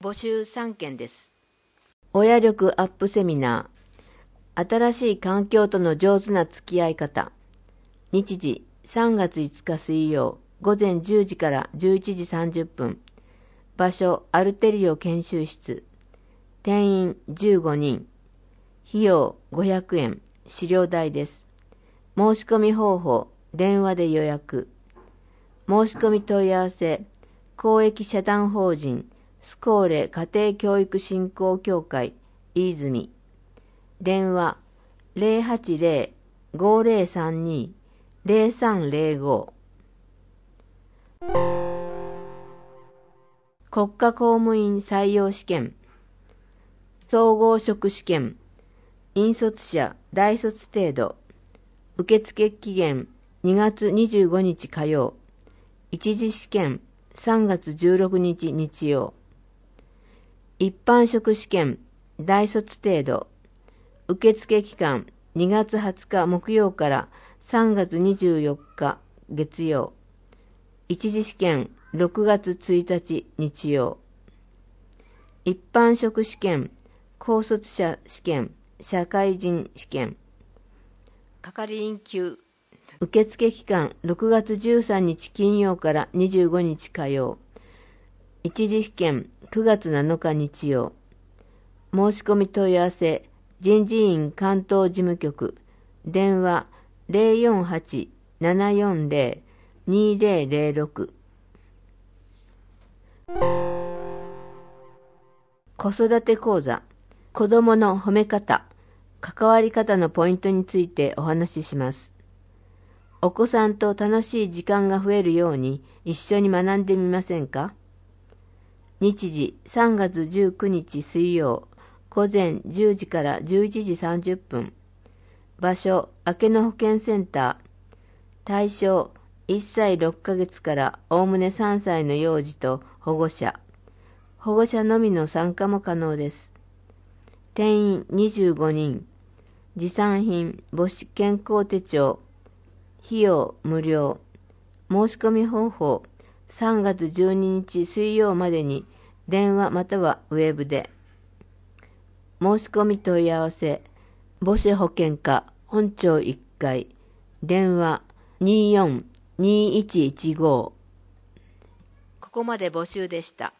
募集3件です。親力アップセミナー。新しい環境との上手な付き合い方。日時3月5日水曜午前10時から11時30分。場所アルテリオ研修室。定員15人。費用500円。資料代です。申し込み方法、電話で予約。申し込み問い合わせ、公益社団法人スコーレ家庭教育振興協会飯泉。電話080-5032-0305。国家公務員採用試験、総合職試験、引率者大卒程度。受付期限2月25日火曜。一次試験3月16日日曜。一般職試験大卒程度。受付期間2月20日木曜から3月24日月曜。一次試験6月1日日曜。一般職試験高卒者試験社会人試験係員級。受付期間6月13日金曜から25日火曜。一次試験9月7日日曜。申し込み問い合わせ人事院関東事務局。電話048-740-2006。子育て講座。子どもの褒め方、関わり方のポイントについてお話しします。お子さんと楽しい時間が増えるように一緒に学んでみませんか？日時3月19日水曜午前10時から11時30分。場所明けの保健センター。対象1歳6ヶ月からおおむね3歳の幼児と保護者。保護者のみの参加も可能です。定員25人。持参品母子健康手帳。費用無料。申し込み方法3月12日水曜までに電話またはウェブで。申し込み問い合わせ母子保健課本庁1階。電話24-2115。ここまで募集でした。